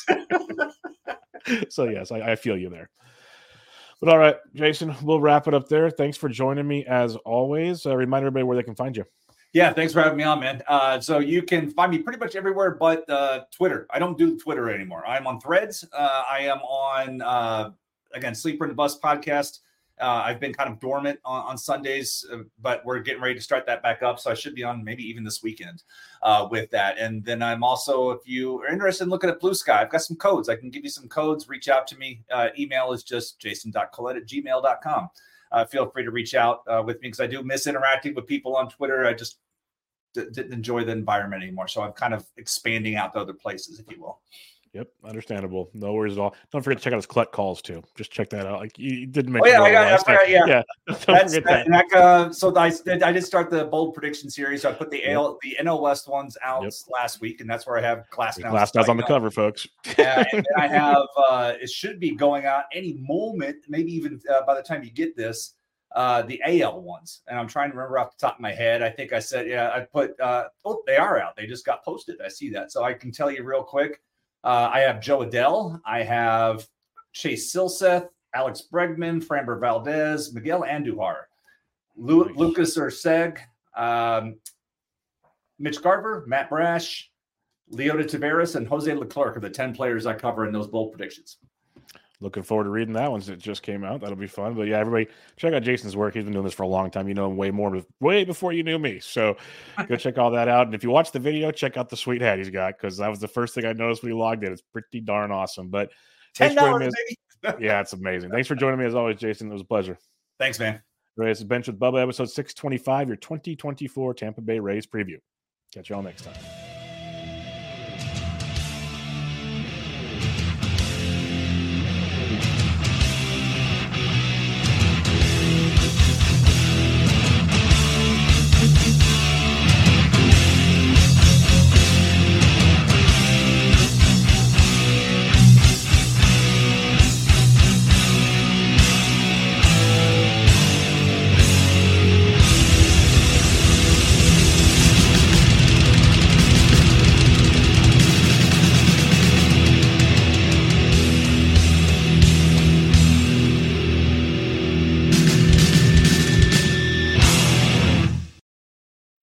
So yes, I feel you there. But all right, Jason, we'll wrap it up there. Thanks for joining me as always. Remind everybody where they can find you. Yeah, thanks for having me on, man. So you can find me pretty much everywhere but Twitter. I don't do Twitter anymore. I'm on Threads. I am on, again, Sleeper in the Bus podcast. I've been kind of dormant on Sundays, but we're getting ready to start that back up. So I should be on maybe even this weekend with that. And then I'm also, if you are interested in looking at Blue Sky, I've got some codes. I can give you some codes. Reach out to me. Email is just jason.collette@gmail.com. Feel free to reach out with me because I do miss interacting with people on Twitter. I just didn't enjoy the environment anymore. So I'm kind of expanding out to other places, if you will. Yep, understandable. No worries at all. Don't forget to check out his Collette calls too. Just check that out. Like you didn't mention. I forgot. Yeah. Don't forget that. So I did start the bold prediction series. So I put the NL West ones out last week, and that's where I have Glasnow's on the cover, folks. And then I have it should be going out any moment, maybe even by the time you get this. The AL ones, and I'm trying to remember off the top of my head. I think I said, I put, they are out. They just got posted. I see that. So I can tell you real quick. I have Joe Adell. I have Chase Silseth, Alex Bregman, Framber Valdez, Miguel Andujar, Lucas Urseg, Mitch Garver, Matt Brash, Leota Taveras, and Jose Leclerc are the 10 players I cover in those bold predictions. Looking forward to reading that one since it just came out. That'll be fun. But yeah, everybody check out Jason's work. He's been doing this for a long time. You know him way before you knew me. So go check all that out. And if you watch the video, check out the sweet hat he's got because that was the first thing I noticed when he logged in. It's pretty darn awesome. But $10, baby. Yeah, it's amazing. Thanks for joining me as always, Jason. It was a pleasure. Thanks, man. This is Bench with Bubba, episode 625, your 2024 Tampa Bay Rays preview. Catch you all next time.